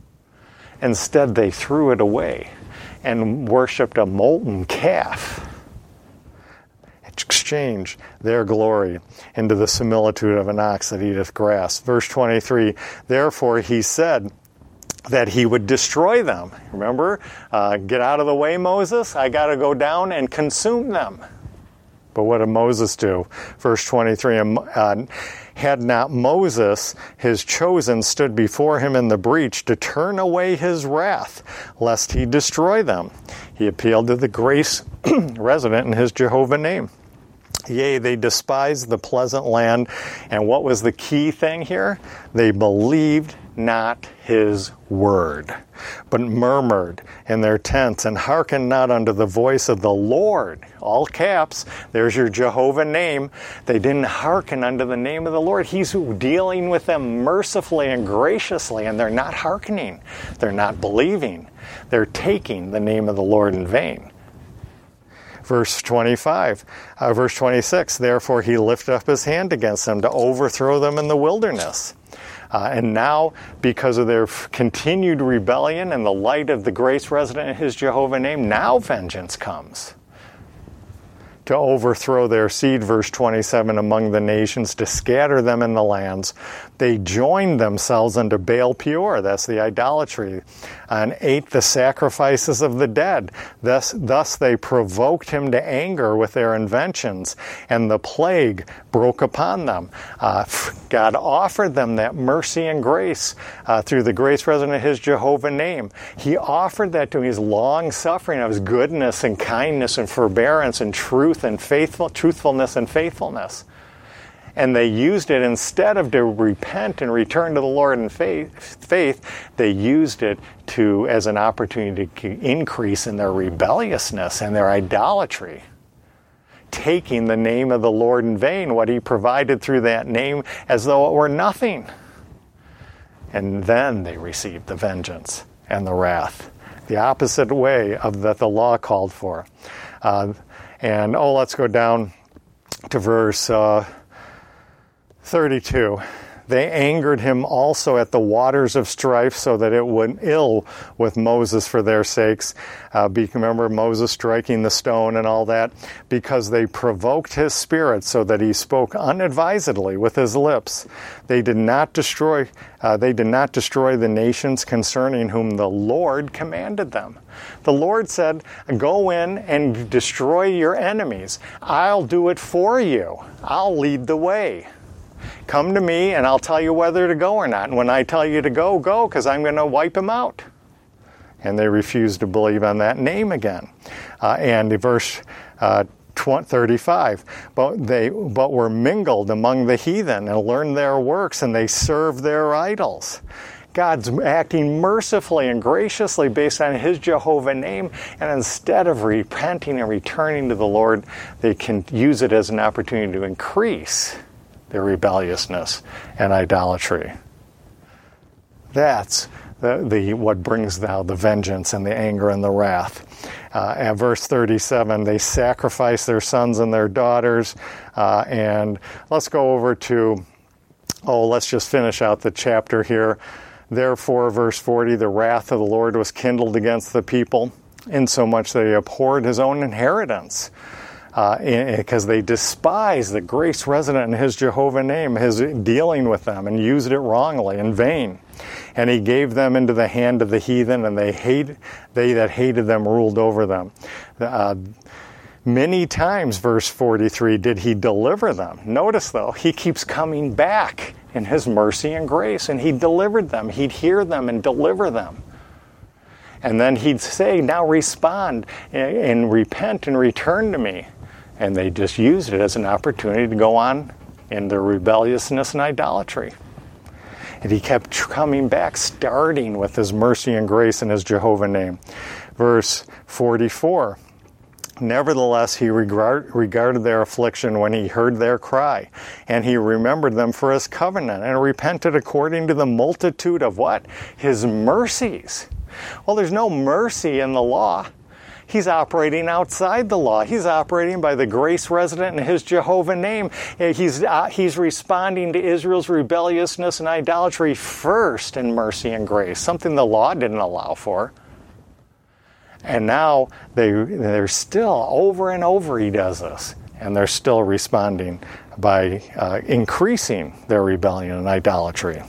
S1: Instead, they threw it away and worshipped a molten calf. Exchange their glory into the similitude of an ox that eateth grass. Verse twenty-three, therefore he said that he would destroy them. Remember, uh, get out of the way, Moses. I got to go down and consume them. But what did Moses do? Verse twenty-three, uh, had not Moses, his chosen, stood before him in the breach to turn away his wrath, lest he destroy them. He appealed to the grace resident in his Jehovah name. Yea, they despised the pleasant land. And what was the key thing here? They believed not his word, but murmured in their tents and hearkened not unto the voice of the Lord. All caps, there's your Jehovah name. They didn't hearken unto the name of the Lord. He's dealing with them mercifully and graciously, and they're not hearkening. They're not believing. They're taking the name of the Lord in vain. Verse twenty-five, uh, verse twenty-six, therefore he lifted up his hand against them to overthrow them in the wilderness. Uh, and now, because of their continued rebellion and the light of the grace resident in his Jehovah name, now vengeance comes to overthrow their seed, verse twenty-seven, among the nations, to scatter them in the lands. They joined themselves unto Baal Peor, that's the idolatry, and ate the sacrifices of the dead. Thus, thus they provoked him to anger with their inventions, and the plague broke upon them. Uh, God offered them that mercy and grace uh, through the grace resident of his Jehovah name. He offered that to his long suffering, of his goodness and kindness and forbearance and truth and faithful truthfulness and faithfulness. And they used it, instead of to repent and return to the Lord in faith, faith, they used it to as an opportunity to increase in their rebelliousness and their idolatry, taking the name of the Lord in vain, what he provided through that name, as though it were nothing. And then they received the vengeance and the wrath, the opposite way of that the law called for. Uh, and, oh, let's go down to verse uh, thirty-two. They angered him also at the waters of strife, so that it went ill with Moses for their sakes. Uh, be, remember Moses striking the stone and all that? Because they provoked his spirit, so that he spoke unadvisedly with his lips. They did not destroy, uh, they did not destroy the nations concerning whom the Lord commanded them. The Lord said, go in and destroy your enemies. I'll do it for you. I'll lead the way. Come to me and I'll tell you whether to go or not. And when I tell you to go, go, because I'm going to wipe them out. And they refused to believe on that name again. Uh, and verse uh, thirty-five, but they but were mingled among the heathen and learned their works, and they served their idols. God's acting mercifully and graciously based on his Jehovah name, and instead of repenting and returning to the Lord, they can use it as an opportunity to increase their rebelliousness and idolatry. That's the, the what brings now the vengeance and the anger and the wrath. Uh, at verse thirty-seven, they sacrifice their sons and their daughters. Uh, and let's go over to, oh, let's just finish out the chapter here. Therefore, verse forty, the wrath of the Lord was kindled against the people, insomuch that he abhorred his own inheritance, because uh, they despised the grace resident in his Jehovah name, his dealing with them, and used it wrongly, in vain. And he gave them into the hand of the heathen, and they hate, they that hated them ruled over them. Uh, many times, verse forty-three, did he deliver them. Notice, though, he keeps coming back in his mercy and grace, and he delivered them. He'd hear them and deliver them. And then he'd say, now respond and, and repent and return to me. And they just used it as an opportunity to go on in their rebelliousness and idolatry. And he kept coming back, starting with his mercy and grace in his Jehovah name. Verse forty-four, nevertheless, he regard, regarded their affliction when he heard their cry, and he remembered them for his covenant, and repented according to the multitude of what? His mercies. Well, there's no mercy in the law. He's operating outside the law. He's operating by the grace resident in his Jehovah name. He's, uh, he's responding to Israel's rebelliousness and idolatry first in mercy and grace, something the law didn't allow for. And now they, they're still, over and over he does this, and they're still responding by uh, increasing their rebellion and idolatry.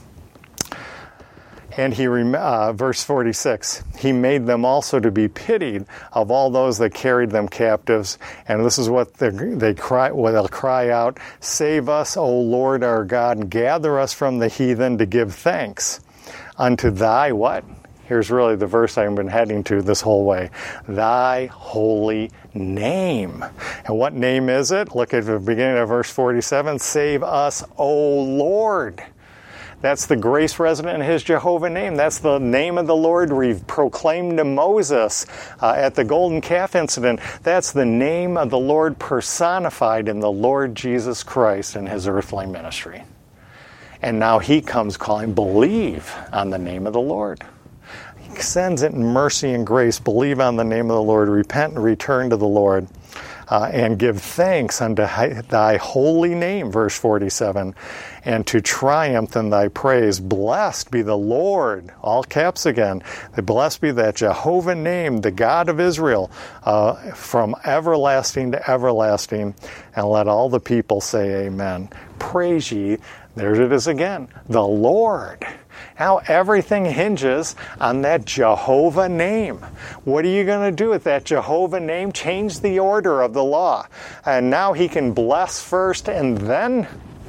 S1: And he, uh, verse forty-six, he made them also to be pitied of all those that carried them captives. And this is what they cry, what they'll cry out, save us, O Lord our God, and gather us from the heathen to give thanks unto thy what? Here's really the verse I've been heading to this whole way. Thy holy name. And what name is it? Look at the beginning of verse forty-seven. Save us, O Lord. That's the grace resident in his Jehovah name. That's the name of the Lord we've proclaimed to Moses uh, at the golden calf incident. That's the name of the Lord personified in the Lord Jesus Christ in his earthly ministry. And now he comes calling, believe on the name of the Lord. He sends it in mercy and grace. Believe on the name of the Lord. Repent and return to the Lord. Uh, and give thanks unto thy holy name, verse forty-seven, and to triumph in thy praise. Blessed be the Lord, all caps again. Blessed be that Jehovah name, the God of Israel, uh, from everlasting to everlasting. And let all the people say amen. Praise ye, there it is again, the Lord. Now everything hinges on that Jehovah name. What are you going to do with that Jehovah name? Change the order of the law. And now he can bless first and then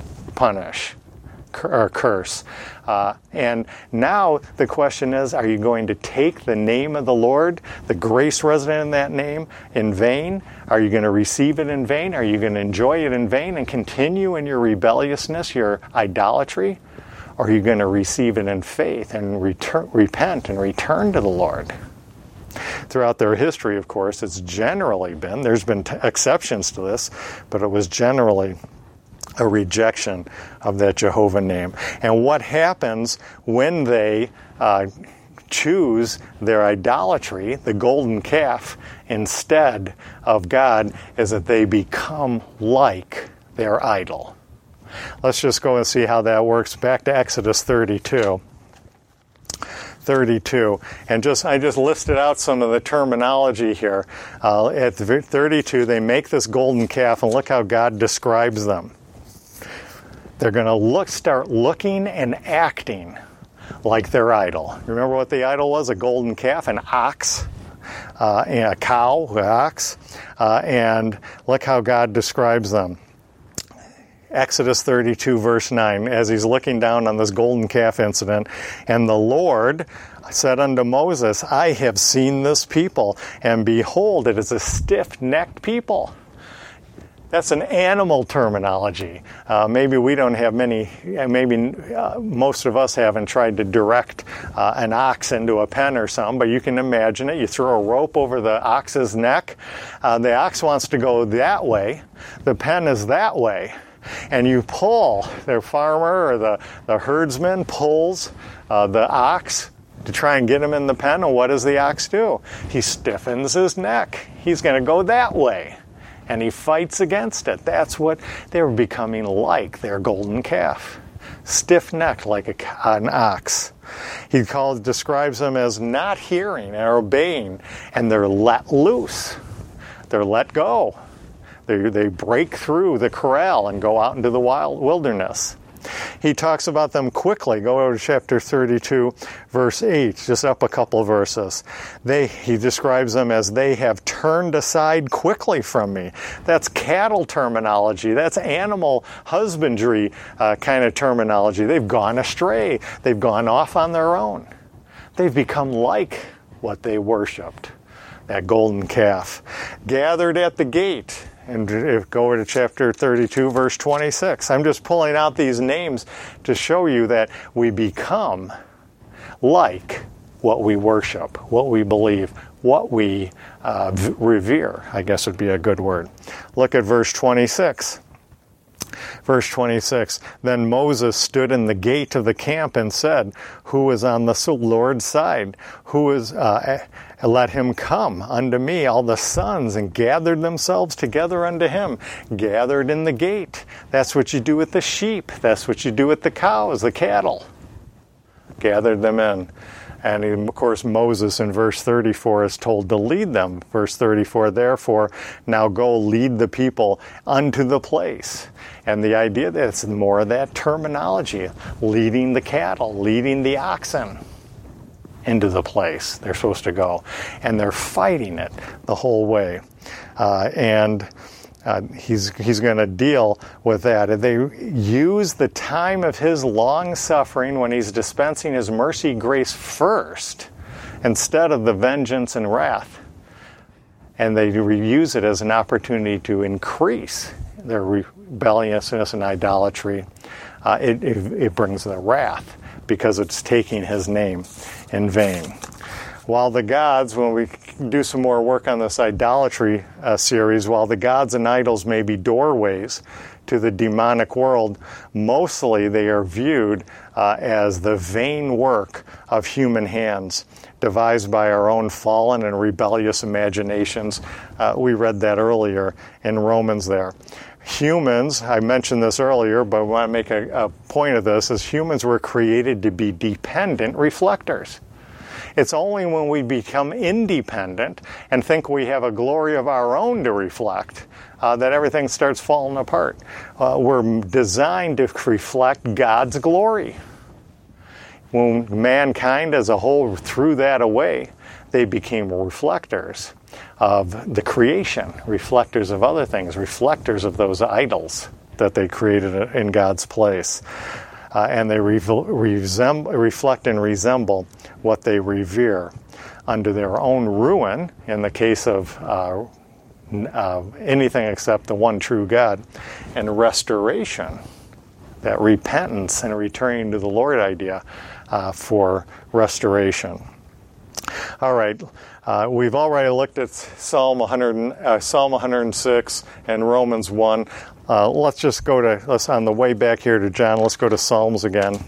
S1: punish or curse. Uh, and now the question is, are you going to take the name of the Lord, the grace resident in that name, in vain? Are you going to receive it in vain? Are you going to enjoy it in vain and continue in your rebelliousness, your idolatry? Or are you going to receive it in faith and return, repent and return to the Lord? Throughout their history, of course, it's generally been, there's been t- exceptions to this, but it was generally a rejection of that Jehovah name. And what happens when they uh, choose their idolatry, the golden calf, instead of God, is that they become like their idol. Let's just go and see how that works. Back to Exodus thirty-two. thirty-two, and just I just listed out some of the terminology here. Uh, at thirty-two, they make this golden calf, and look how God describes them. They're going to look, start looking and acting like their idol. Remember what the idol was? A golden calf, an ox, uh, and a cow, an ox, uh, and look how God describes them. Exodus thirty-two, verse nine, as he's looking down on this golden calf incident, and the Lord said unto Moses, I have seen this people, and behold, it is a stiff-necked people. That's an animal terminology. Uh, maybe we don't have many, maybe uh, most of us haven't tried to direct uh, an ox into a pen or something, but you can imagine it. You throw a rope over the ox's neck. Uh, the ox wants to go that way. The pen is that way. And you pull, the farmer or the, the herdsman pulls uh, the ox to try and get him in the pen, and what does the ox do? He stiffens his neck. He's going to go that way, and he fights against it. That's what they're becoming like, their golden calf. Stiff-necked like a, an ox. He calls, describes them as not hearing or obeying, and they're let loose. They're let go. They, they break through the corral and go out into the wild wilderness. He talks about them quickly. Go over to chapter thirty-two, verse eight, just up a couple verses. They, he describes them as they have turned aside quickly from me. That's cattle terminology. That's animal husbandry uh, kind of terminology. They've gone astray. They've gone off on their own. They've become like what they worshipped, that golden calf. Gathered at the gate. And go over to chapter thirty-two, verse twenty-six. I'm just pulling out these names to show you that we become like what we worship, what we believe, what we uh, revere, I guess would be a good word. Look at verse twenty-six. Verse twenty-six, then Moses stood in the gate of the camp and said, who is on the Lord's side? Who is... Uh, Let him come unto me, all the sons, and gathered themselves together unto him. Gathered in the gate. That's what you do with the sheep. That's what you do with the cows, the cattle. Gathered them in. And of course, Moses in verse thirty-four is told to lead them. Verse thirty-four, therefore, now go lead the people unto the place. And the idea that it's more of that terminology, leading the cattle, leading the oxen into the place they're supposed to go. And they're fighting it the whole way. Uh, and uh, he's he's going to deal with that. They use the time of his long suffering when he's dispensing his mercy grace first, instead of the vengeance and wrath. And they use it as an opportunity to increase their rebelliousness and idolatry. Uh, it, it, it brings the wrath, because it's taking his name in vain. While the gods, when we do some more work on this idolatry uh, series, while the gods and idols may be doorways to the demonic world, mostly they are viewed uh, as the vain work of human hands, devised by our own fallen and rebellious imaginations. Uh, we read that earlier in Romans there. Humans, I mentioned this earlier, but I want to make a, a point of this, is humans were created to be dependent reflectors. It's only when we become independent and think we have a glory of our own to reflect uh, that everything starts falling apart. Uh, we're designed to reflect God's glory. When mankind as a whole threw that away, they became reflectors of the creation, reflectors of other things, reflectors of those idols that they created in God's place. Uh, and they re- resem- reflect and resemble what they revere unto their own ruin, in the case of uh, uh, anything except the one true God, and restoration, that repentance and returning to the Lord idea uh, for restoration. All right, uh, we've already looked at Psalm one hundred, uh, Psalm one hundred six and Romans one. Uh, let's just go to, let's on the way back here to John, let's go to Psalms again.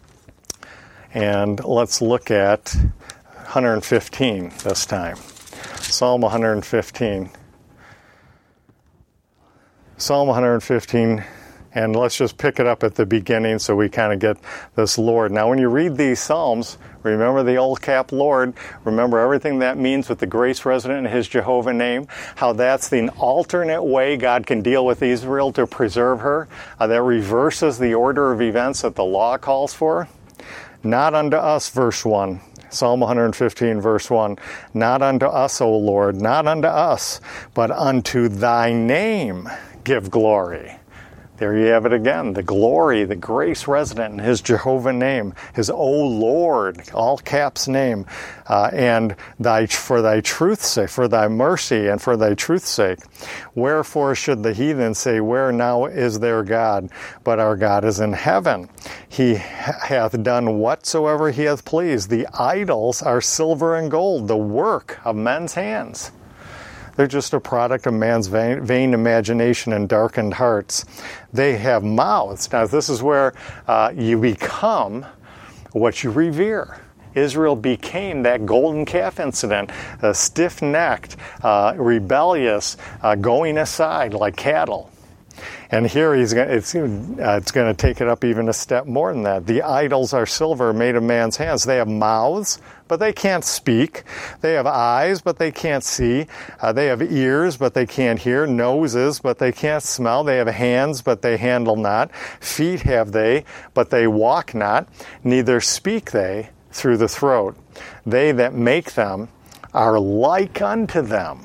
S1: And let's look at one hundred fifteen this time. Psalm one hundred fifteen. Psalm one hundred fifteen And let's just pick it up at the beginning so we kind of get this Lord. Now, when you read these Psalms, remember the old cap Lord. Remember everything that means with the grace resident in his Jehovah name. How that's the alternate way God can deal with Israel to preserve her. Uh, that reverses the order of events that the law calls for. Not unto us, verse one. Psalm one fifteen, verse one. Not unto us, O Lord, not unto us, but unto thy name give glory. There you have it again, the glory, the grace resident in his Jehovah name, his O Lord, all caps name, uh, and thy for thy truth's sake, for thy mercy and for thy truth's sake. Wherefore should the heathen say, where now is their God? But our God is in heaven. He hath done whatsoever he hath pleased. The idols are silver and gold, the work of men's hands. They're just a product of man's vain, vain imagination and darkened hearts. They have mouths. Now, this is where uh, you become what you revere. Israel became that golden calf incident, uh, stiff-necked, uh, rebellious, uh, going aside like cattle. And here he's going it's, uh, it's going to take it up even a step more than that. The idols are silver made of man's hands. They have mouths, but they can't speak. They have eyes, but they can't see. Uh, they have ears, but they can't hear. Noses, but they can't smell. They have hands, but they handle not. Feet have they, but they walk not. Neither speak they through the throat. They that make them are like unto them.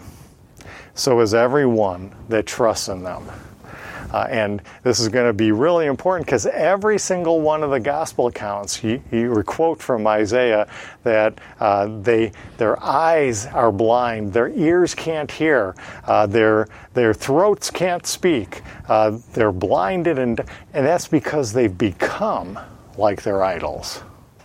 S1: So is every one that trusts in them. Uh, and this is going to be really important because every single one of the gospel accounts, you, you quote from Isaiah that uh, they their eyes are blind, their ears can't hear, uh, their their throats can't speak, uh, they're blinded, and and that's because they've become like their idols.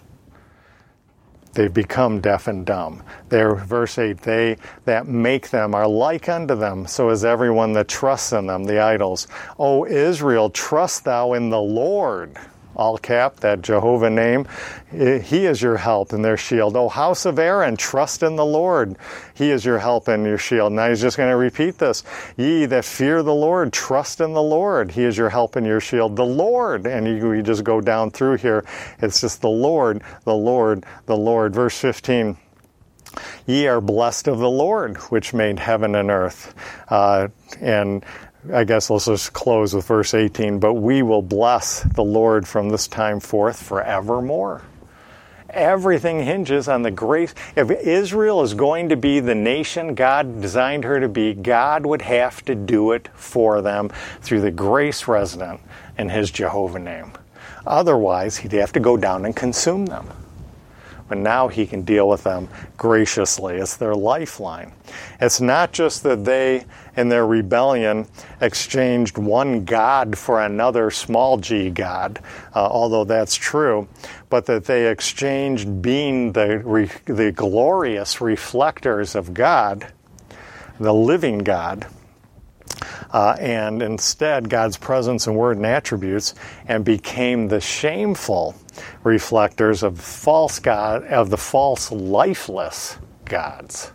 S1: They've become deaf and dumb. They're, verse eight, they that make them are like unto them, so is everyone that trusts in them, the idols. O Israel, trust thou in the Lord. All cap, that Jehovah name. He is your help and their shield. O house of Aaron, trust in the Lord. He is your help and your shield. Now he's just going to repeat this. Ye that fear the Lord, trust in the Lord. He is your help and your shield. The Lord. And you, you just go down through here. It's just the Lord, the Lord, the Lord. Verse fifteen. Ye are blessed of the Lord, which made heaven and earth. Uh, and I guess let's just close with verse eighteen. But we will bless the Lord from this time forth forevermore. Everything hinges on the grace. If Israel is going to be the nation God designed her to be, God would have to do it for them through the grace resident in his Jehovah name. Otherwise, he'd have to go down and consume them. But now he can deal with them graciously. It's their lifeline. It's not just that they, in their rebellion, exchanged one God for another small g God, uh, although that's true, but that they exchanged being the, re, the glorious reflectors of God, the living God, Uh, and instead God's presence and word and attributes, and became the shameful reflectors of false God, of the false lifeless gods.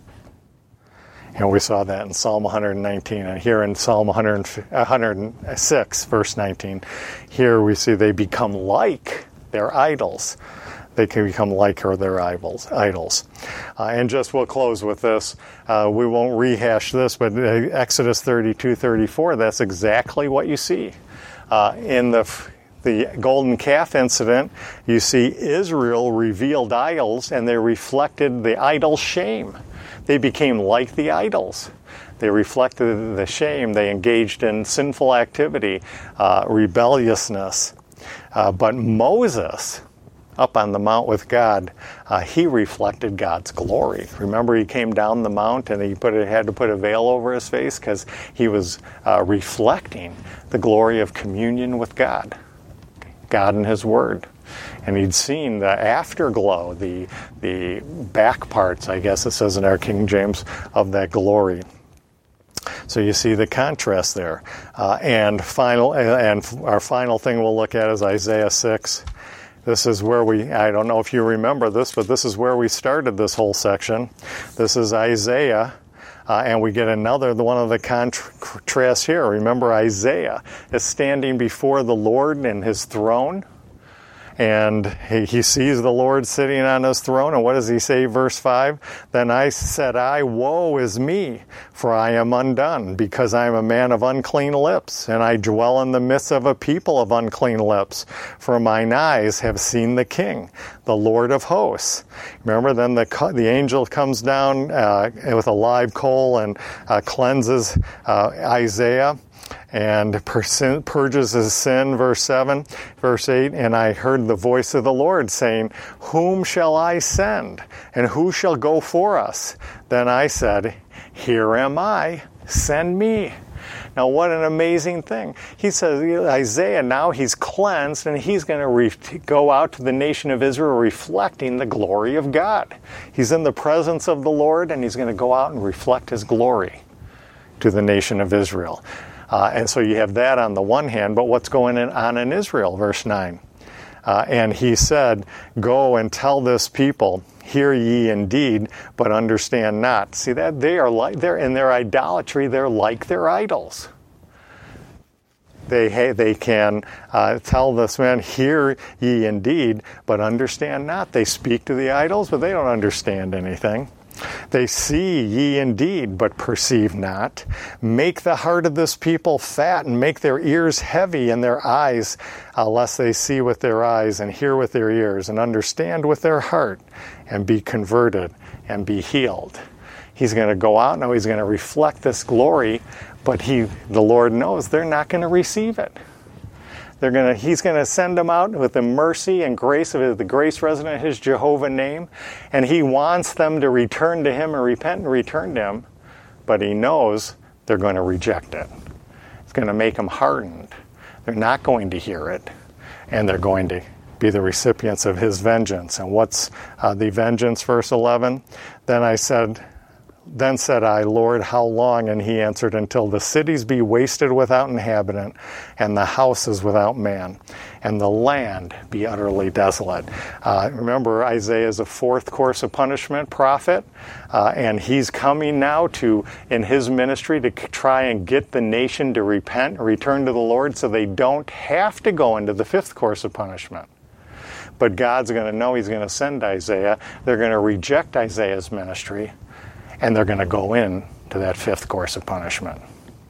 S1: And we saw that in Psalm one nineteen, and here in Psalm one oh six, verse nineteen, here we see they become like their idols. They can become like her, their idols. idols. Uh, and just we'll close with this. Uh, we won't rehash this, but Exodus thirty-two thirty-four, that's exactly what you see. Uh, in the the golden calf incident, you see Israel revealed idols, and they reflected the idol's shame. They became like the idols. They reflected the shame. They engaged in sinful activity, uh, rebelliousness. Uh, but Moses, up on the mount with God, uh, he reflected God's glory. Remember, he came down the mount and he put it, had to put a veil over his face because he was uh, reflecting the glory of communion with God, God and his word. And he'd seen the afterglow, the the back parts, I guess it says in our King James, of that glory. So you see the contrast there. Uh, and final, and our final thing we'll look at is Isaiah six. This is where we, I don't know if you remember this, but this is where we started this whole section. This is Isaiah Uh, and we get another, one of the contrasts here. Remember, Isaiah is standing before the Lord in his throne. And he, he sees the Lord sitting on his throne. And what does he say, verse five? Then I said, I, woe is me, for I am undone, because I am a man of unclean lips, and I dwell in the midst of a people of unclean lips. For mine eyes have seen the King, the Lord of hosts. Remember, then the, the angel comes down uh, with a live coal and uh, cleanses uh, Isaiah. And purges his sin, verse seven, verse eight, and I heard the voice of the Lord saying, whom shall I send, and who shall go for us? Then I said, here am I, send me. Now what an amazing thing. He says, Isaiah, now he's cleansed, and he's going to re- go out to the nation of Israel reflecting the glory of God. He's in the presence of the Lord, and he's going to go out and reflect his glory to the nation of Israel. Uh, and so you have that on the one hand, but what's going on in Israel, verse nine? Uh, and he said, go and tell this people, hear ye indeed, but understand not. See that? They are like, they're in their idolatry, they're like their idols. They, hey, they can uh, tell this man, hear ye indeed, but understand not. They speak to the idols, but they don't understand anything. They see ye indeed, but perceive not. Make the heart of this people fat, and make their ears heavy, and their eyes, uh, lest they see with their eyes, and hear with their ears, and understand with their heart, and be converted, and be healed. He's going to go out now, he's going to reflect this glory, but he, the Lord knows they're not going to receive it. They're gonna, he's going to send them out with the mercy and grace of the grace resident, his Jehovah name. And he wants them to return to him and repent and return to him. But he knows they're going to reject it. It's going to make them hardened. They're not going to hear it. And they're going to be the recipients of his vengeance. And what's uh, the vengeance, verse eleven? Then I said... Then said I, Lord, how long? And he answered, until the cities be wasted without inhabitant, and the houses without man, and the land be utterly desolate. Uh, remember, Isaiah is a fourth course of punishment prophet, uh, and he's coming now to, in his ministry, to try and get the nation to repent and return to the Lord so they don't have to go into the fifth course of punishment. But God's going to know he's going to send Isaiah. They're going to reject Isaiah's ministry. And they're going to go in to that fifth course of punishment.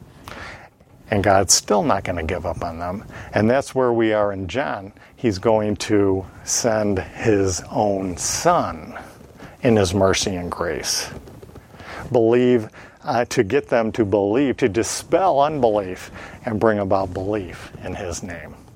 S1: And God's still not going to give up on them. And that's where we are in John. He's going to send his own son in his mercy and grace. Believe, uh, to get them to believe, to dispel unbelief and bring about belief in his name.